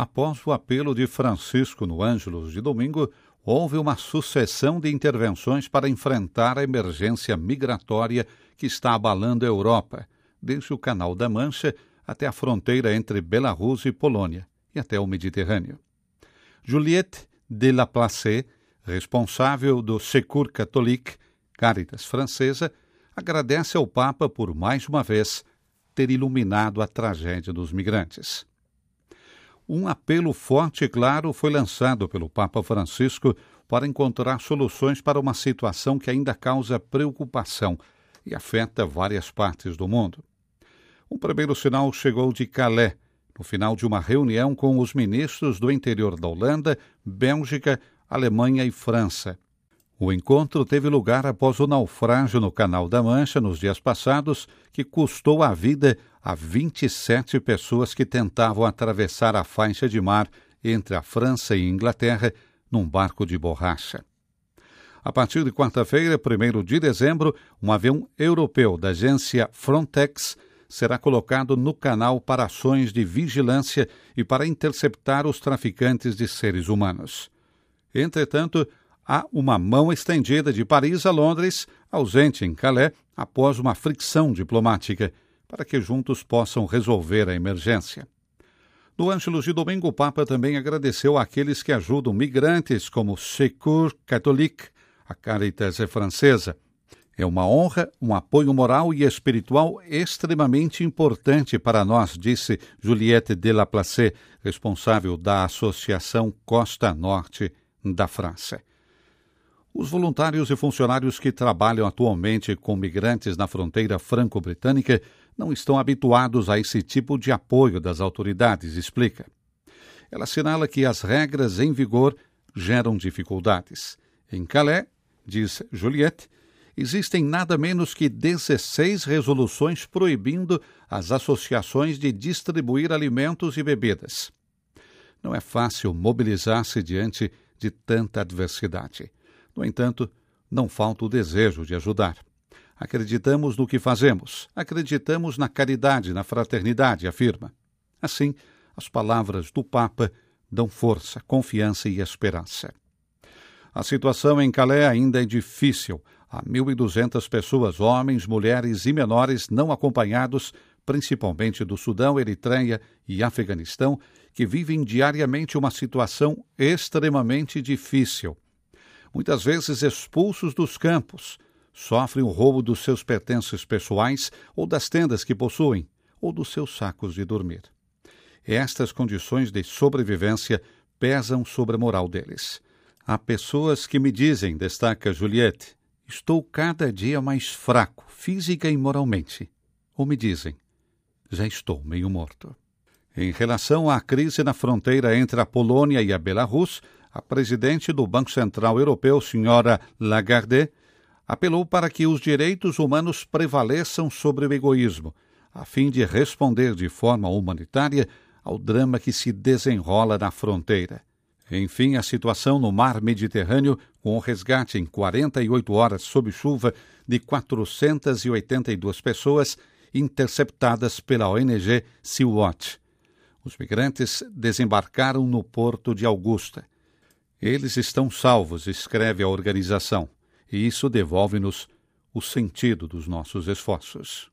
Após o apelo de Francisco no Ângelus de domingo, houve uma sucessão de intervenções para enfrentar a emergência migratória que está abalando a Europa, desde o Canal da Mancha até a fronteira entre Belarus e Polônia, e até o Mediterrâneo. Juliette de Laplace, responsável do Secours Catholique, Caritas francesa, agradece ao Papa por, mais uma vez, ter iluminado a tragédia dos migrantes. Um apelo forte e claro foi lançado pelo Papa Francisco para encontrar soluções para uma situação que ainda causa preocupação e afeta várias partes do mundo. Um primeiro sinal chegou de Calais, no final de uma reunião com os ministros do interior da Holanda, Bélgica, Alemanha e França. O encontro teve lugar após o naufrágio no Canal da Mancha nos dias passados, que custou a vida a 27 pessoas que tentavam atravessar a faixa de mar entre a França e a Inglaterra num barco de borracha. A partir de quarta-feira, 1º de dezembro, um avião europeu da agência Frontex será colocado no canal para ações de vigilância e para interceptar os traficantes de seres humanos. Entretanto, há uma mão estendida de Paris a Londres, ausente em Calais, após uma fricção diplomática, para que juntos possam resolver a emergência. No Ângelus de domingo, o Papa também agradeceu àqueles que ajudam migrantes, como Secours Catholique, a Caritas francesa. É uma honra, um apoio moral e espiritual extremamente importante para nós, disse Juliette de Laplace, responsável da Associação Costa Norte da França. Os voluntários e funcionários que trabalham atualmente com migrantes na fronteira franco-britânica não estão habituados a esse tipo de apoio das autoridades, explica. Ela assinala que as regras em vigor geram dificuldades. Em Calais, diz Juliette, existem nada menos que 16 resoluções proibindo as associações de distribuir alimentos e bebidas. Não é fácil mobilizar-se diante de tanta adversidade. No entanto, não falta o desejo de ajudar. Acreditamos no que fazemos, acreditamos na caridade, na fraternidade, afirma. Assim, as palavras do Papa dão força, confiança e esperança. A situação em Calais ainda é difícil. Há 1.200 pessoas, homens, mulheres e menores não acompanhados, principalmente do Sudão, Eritreia e Afeganistão, que vivem diariamente uma situação extremamente difícil. Muitas vezes expulsos dos campos, sofrem o roubo dos seus pertences pessoais ou das tendas que possuem, ou dos seus sacos de dormir. Estas condições de sobrevivência pesam sobre a moral deles. Há pessoas que me dizem, destaca Juliette, estou cada dia mais fraco, física e moralmente. Ou me dizem, já estou meio morto. Em relação à crise na fronteira entre a Polônia e a Belarus, a presidente do Banco Central Europeu, senhora Lagarde, apelou para que os direitos humanos prevaleçam sobre o egoísmo, a fim de responder de forma humanitária ao drama que se desenrola na fronteira. Enfim, a situação no mar Mediterrâneo, com o resgate em 48 horas sob chuva de 482 pessoas interceptadas pela ONG Sea-Watch. Os migrantes desembarcaram no porto de Augusta. Eles estão salvos, escreve a organização, e isso devolve-nos o sentido dos nossos esforços.